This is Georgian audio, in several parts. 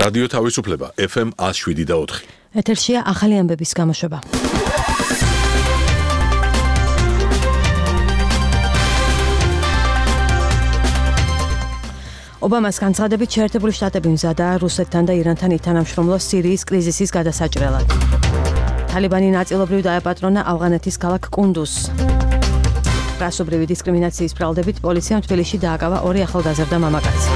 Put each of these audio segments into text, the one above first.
რადიო თავისუფლება FM 107.4. ეთერშია ახალი ამბების გამოშვება. ობამას განცხადებით შეერთებული შტატები მზადაა რუსეთთან და ირანთან ითანამშრომლოს სირიის კრიზისის გადასაჭრელად. თალიბანი ნაწილობრივ დაეპატრონა ავღანეთის ქალაქ კუნდუზს. რასობრივი დისკრიმინაციის ბრალდებით პოლიციამ თბილისში დააკავა 2 ახალგაზრდა მამაკაცი.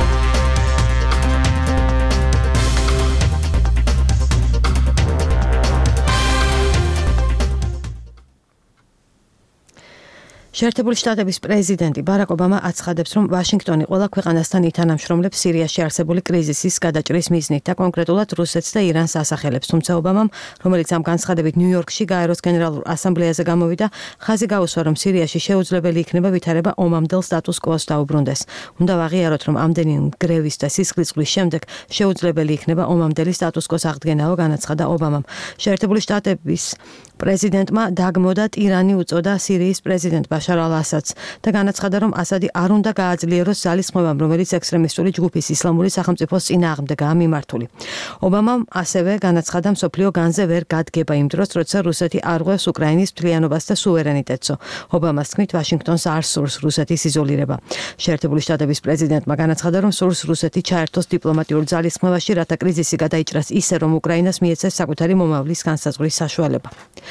შეერთებული შტატების პრეზიდენტი ბარაკ ობამა აცხადებს, რომ ვაშინგტონი ყველა ქვეყანასთან ითანამშრომლებს სირიაში არსებული კრიზისის გადაჭრის მიზნით და კონკრეტულად რუსეთს და ირანს ასახელებს. თუმცა ობამამ, რომელიც ამ განცხადებით ნიუ-იორკში გაეროს გენერალურ ასამბლეაზე გამოვიდა, ხაზი გაუსვა, რომ სირიაში შეუძლებელი იქნება ვითარება ომამდელ სტატუს კვოს დაუბრუნდეს. უნდა ვაღიაროთ, რომ ამდენი გრევის და სისხლისღვრის შემდეგ შეუძლებელი იქნება ომამდელი სტატუს კვოს აღდგენაო, განაცხადა ობამამ. შეერთებული შტატების პრეზიდენტმა დაგმოდა ტირანი უწოდა სირიის პრეზიდენტ ბაშარ ალ-ასადს და განაცხადა, რომ ასადი არ უნდა გააძლიეროს ძალისხმევამ, რომელიც ექსტრემისტული ჯგუფის ისლამური სახელმწიფოს წინააღმდეგაა მიმართული. ობამამ ასევე განაცხადა, მსოფლიო განზე ვერ გადგება იმ დროს, როცა რუსეთი არღვევს უკრაინის მთლიანობას და სუვერენიტეტსო. ობამას თქმით, ვაშინგტონს არ სურს რუსეთის იზოლირება. შეერთებული შტატების პრეზიდენტმა განაცხადა, რომ სურს რუსეთი ჩაერთოს დიპლომატიურ ძალისხმევაში, რათა კრიზისი გადაიჭრას ისე, რომ უკრაინას მიეცეს საკუთარი მომავლის განსაზღვრის საშუალება.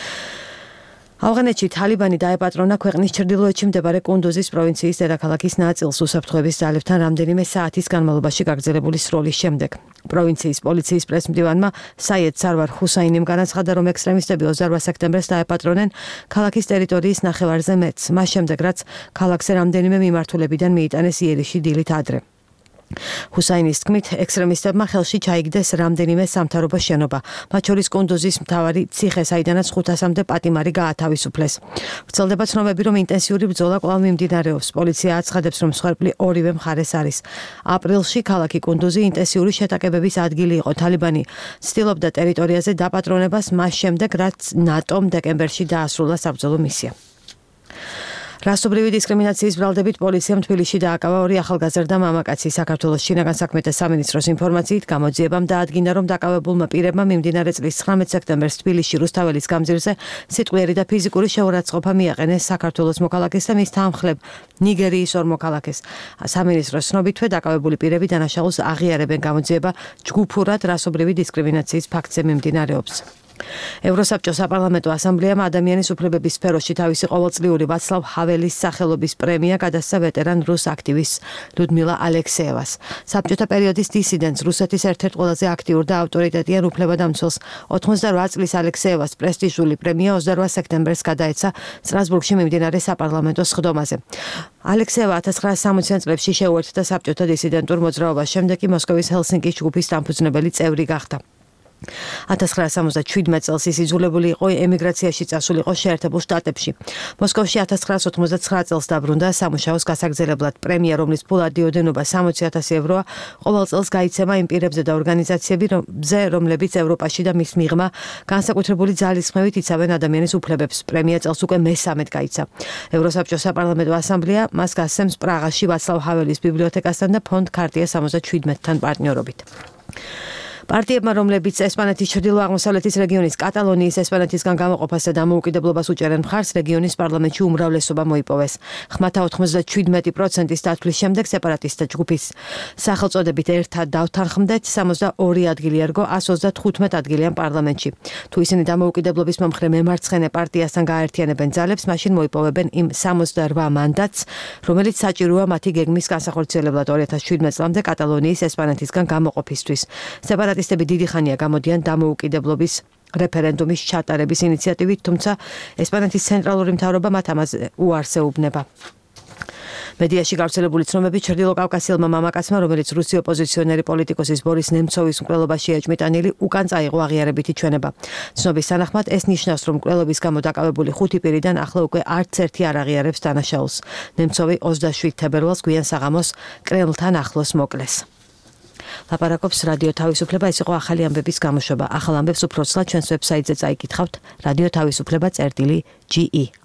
ავღანეთში თალიბანი დაეპატრონა ქვეყნის ჩრდილოეთში მდებარე კუნდუზის პროვინციის დედაქალაქის ნაწილს უსაფრთხოების ძალებთან რამდენიმე საათის განმავლობაში გაგრძელებული სროლის შემდეგ. პროვინციის პოლიციის პრესმდივანმა საიედ სარვარ ჰუსაინიმ განაცხადა, რომ ექსტრემისტები 28 სექტემბერს დაეპატრონენ ქალაქის ტერიტორიის ნახევარზე მეტს, მას შემდეგ რაც ქალაქზე რამდენიმე მიმართულებიდან მიიტანეს იერიში დილით ადრე. ჰუსაინის თქმით, ექსტრემისტებმა ხელში ჩაიგდეს რამდენიმე სამთავრობო შენობა, მათ შორის კუნდუზის მთავარი ციხე, საიდანაც 500-მდე პატიმარი გაათავისუფლეს. ვრცელდება ცნობები, რომ ინტენსიური ბრძოლა კვლავ მიმდინარეობს. პოლიცია აცხადებს, რომ მსხვერპლი ორივე მხარეს არის. აპრილში ქალაქი კუნდუზი ინტენსიური შეტაკებების ადგილი იყო. თალიბანი ცდილობდა ტერიტორიაზე დაპატრონებას მას შემდეგ, რაც ნატომ დეკემბერში დაასრულა საბრძოლო მისია. რასობრივი დისკრიმინაციის ბრალდებით პოლიციამ თბილისში დააკავა 2 ახალგაზრდა მამაკაცი. საქართველოს შინაგან საქმეთა სამინისტროს ინფორმაციით გამოძიებამ დაადგინა, რომ დაკავებულმა პირებმა მიმდინარე წლის 19 სექტემბერს თბილისში რუსთაველის გამზირზე სიტყვიერი და ფიზიკური შეურაცხყოფა მიაყენეს საქართველოს მოქალაქეს და მის თანმხლებ ნიგერიის 2 მოქალაქეს. სამინისტროს ცნობითვე დაკავებული პირები დანაშაულს აღიარებენ. გამოძიება ჯგუფურად რასობრივი დისკრიმინაციის ფაქტზე მიმდინარეობს. ევროსაბჭოს საპარლამენტო ასამბლეამ ადამიანის უფლებების სფეროში თავისი ყოველწლიური ვაცლავ ჰაველის სახელობის პრემია გადასცა ვეტერან რუს აქტივისტს ლუდმილა ალექსეევას. საბჭოთა პერიოდის დისიდენტს, რუსეთის ერთ-ერთ ყველაზე აქტიურ და ავტორიტეტიან უფლებადამცველს 88 წლის ალექსეევას პრესტიჟული პრემია 28 სექტემბერს გადაეცა სტრასბურგში მიმდინარე საპარლამენტო სხდომაზე. ალექსეევა 1960-იან წლებში შეუერთდა საბჭოთა დისიდენტურ მოძრაობას, შემდეგ კი მოსკოვის ჰელსინკის ჯგუფის დამფუძნებელი წევრი გახდა. 1977 წელს ის იძულებული იყო ემიგრაციაში წასულიყო შეერთებულ შტატებში. მოსკოვში 1989 წელს დაბრუნდა სამუშაოს გასაგრძელებლად. პრემია, რომლის ფულად დიოდენობა 60,000 ევროა, ყოველ წელს გაიცემა იმ პირებზე და ორგანიზაციებზე, რომლებიც ევროპაში და მის მიღმა განსაკუთრებული ძალისხმევით იცავენ ადამიანის უფლებებს. პრემია წელს უკვე მე-13 გაიცა. ევროსაბჭოს საპარლამენტო ასამბლეა მას გასცემს პრაღაში ვაცლავ ჰაველის ბიბლიოთეკასთან და ფონდ ქარტია 77-თან პარტნიორობით. პარტიებმა, რომლებიც ესპანეთის ჩრდილო-აღმოსავლეთის რეგიონის კატალონიის ესპანეთისგან გამოყოფას და დამოუკიდებლობას უჭერენ მხარს, რეგიონის პარლამენტში უმრავლესობა მოიპოვეს. ხმათა 97%-ის დათვლის შემდეგ სეპარატისტთა ჯგუფის სახელწოდებით ერთად დავთანხმდეთ 62 ადგილი ერგო 135 ადგილი ამ პარლამენტში. თუ ისინი დამოუკიდებლობის მომხრე მემარცხენე პარტიასთან გააერთიანებენ ძალებს, მაშინ მოიპოვებენ იმ 68 მანდატს, რომელიც საჭიროა მათი გეგმის განსახორციელებლად 2017 წლამდე კატალონიის ესპანეთისგან გამოყოფისთვის. სეპარატისტები დიდი ხანია გამოდიან დამოუკიდებლობის რეფერენდუმის ჩატარების ინიციატივით, თუმცა ესპანეთის ცენტრალური მთავრობა მათ ამაზე უარს ეუბნება. მედიაში გავრცელებული ცნობები ჩრდილოკავკასიელმა მამაკაცმა, რომელიც რუსი ოპოზიციონერი პოლიტიკოსის ბორის ნემცოვის მკვლელობაშია ეჭმიტანილი, უკან წაიღო აღიარებითი ჩვენება. ცნობის თანახმად ეს ნიშნავს, რომ მკვლელობის გამო დაკავებული 5 პირიდან ახლა უკვე არც ერთი არ აღიარებს დანაშაულს. ნემცოვი 27 თებერვალს გვიან საღამოს კრემლთან ახლოს მოკლეს. ლაპარაკობს რადიო თავისუფლება, ეს იყო ახალი ამბების გამოშვება. ახალ ამბებს უფრო ცლად ჩვენს ვებსაიტზე წაიკითხავთ, რადიო თავისუფლება.ge